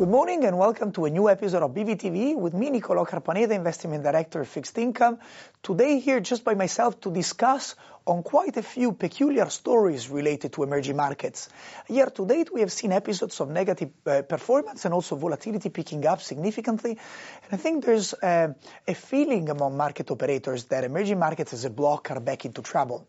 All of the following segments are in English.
Good morning and welcome to a new episode of BVTV with me, Nicolò Carpaneda, Investment Director of Fixed Income. Today here just by myself to discuss on quite a few peculiar stories related to emerging markets. Year to date, we have seen episodes of negative performance and also volatility picking up significantly. And I think there's a feeling among market operators that emerging markets as a block are back into trouble.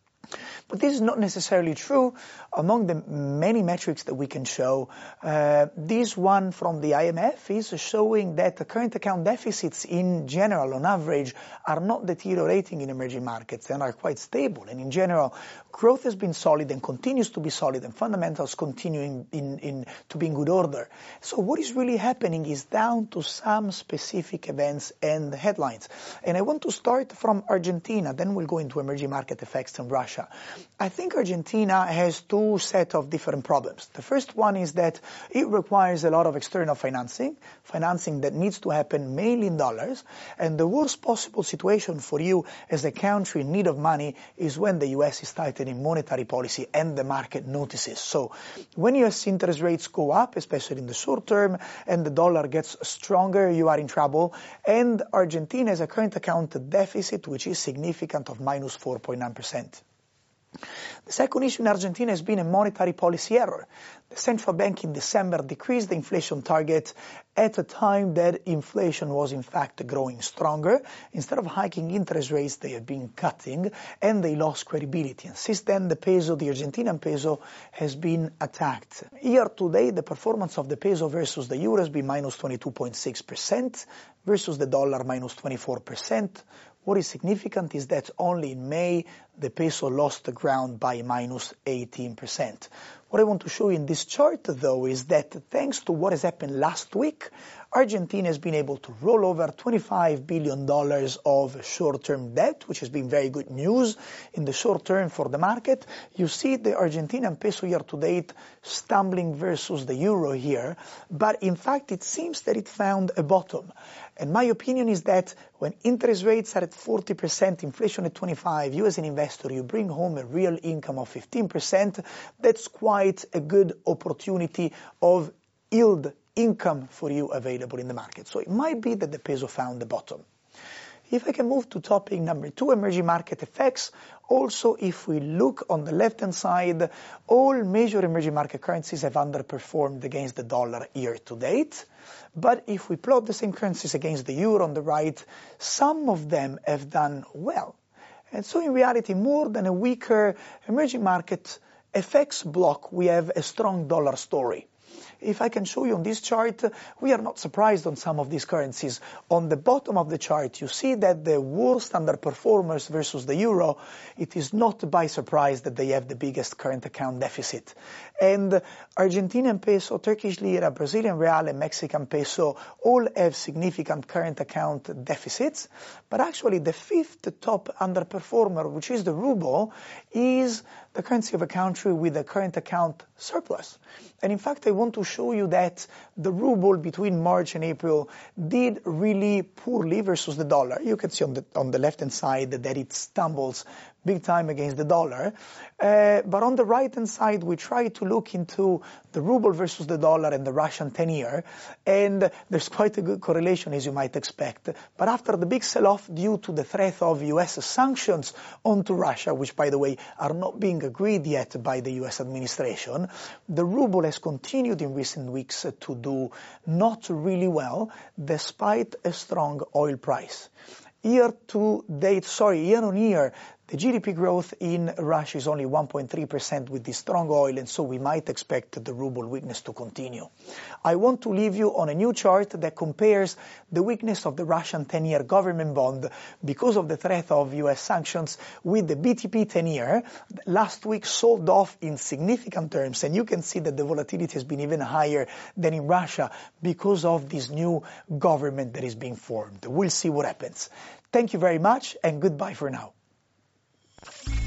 But this is not necessarily true. Among the many metrics that we can show, this one from the IMF is showing that the current account deficits in general, on average, are not deteriorating in emerging markets and are quite stable. And in general, growth has been solid and continues to be solid, and fundamentals continuing to be in good order. So what is really happening is down to some specific events and headlines. And I want to start from Argentina, then we'll go into emerging market effects in Russia. I think Argentina has two sets of different problems. The first one is that it requires a lot of external financing that needs to happen mainly in dollars. And the worst possible situation for you as a country in need of money is when the US is tightening monetary policy and the market notices. So when US interest rates go up, especially in the short term, and the dollar gets stronger, you are in trouble. And Argentina has a current account deficit which is significant of minus 4.9%. The second issue in Argentina has been a monetary policy error. The central bank in December decreased the inflation target at a time that inflation was in fact growing stronger. Instead of hiking interest rates, they have been cutting, and they lost credibility. And since then, the Argentinian peso, has been attacked. Year to date, the performance of the peso versus the euro has been minus 22.6%, versus the dollar minus 24%. What is significant is that only in May, the peso lost the ground by minus 18%. What I want to show you in this chart, though, is that thanks to what has happened last week, Argentina has been able to roll over $25 billion of short-term debt, which has been very good news in the short term for the market. You see the Argentinian peso year-to-date stumbling versus the euro here, but in fact it seems that it found a bottom. And my opinion is that when interest rates are at 40%, inflation at 25%, you as an investor, you bring home a real income of 15%, that's quite a good opportunity of yield income for you available in the market. So it might be that the peso found the bottom. If I can move to topic number 2, emerging market effects. Also, if we look on the left-hand side, all major emerging market currencies have underperformed against the dollar year to date. But if we plot the same currencies against the euro on the right, some of them have done well. And so in reality, more than a weaker emerging market effects block, we have a strong dollar story. If I can show you on this chart, we are not surprised on some of these currencies. On the bottom of the chart, you see that the worst underperformers versus the euro, it is not by surprise that they have the biggest current account deficit. And Argentinian peso, Turkish lira, Brazilian real, and Mexican peso all have significant current account deficits. But actually, the fifth top underperformer, which is the ruble, is the currency of a country with a current account surplus. And in fact, I want to show you that the ruble between March and April did really poorly versus the dollar. You can see on the left-hand side that it stumbles big time against the dollar. But on the right-hand side, we try to look into the ruble versus the dollar and the Russian 10-year. And there's quite a good correlation, as you might expect. But after the big sell-off due to the threat of US sanctions onto Russia, which, by the way, are not being agreed yet by the US administration, the ruble has continued in recent weeks to do not really well, despite a strong oil price. Year on year, the GDP growth in Russia is only 1.3% with this strong oil, and so we might expect the ruble weakness to continue. I want to leave you on a new chart that compares the weakness of the Russian 10-year government bond because of the threat of US sanctions with the BTP 10-year. Last week sold off in significant terms, and you can see that the volatility has been even higher than in Russia because of this new government that is being formed. We'll see what happens. Thank you very much, and goodbye for now.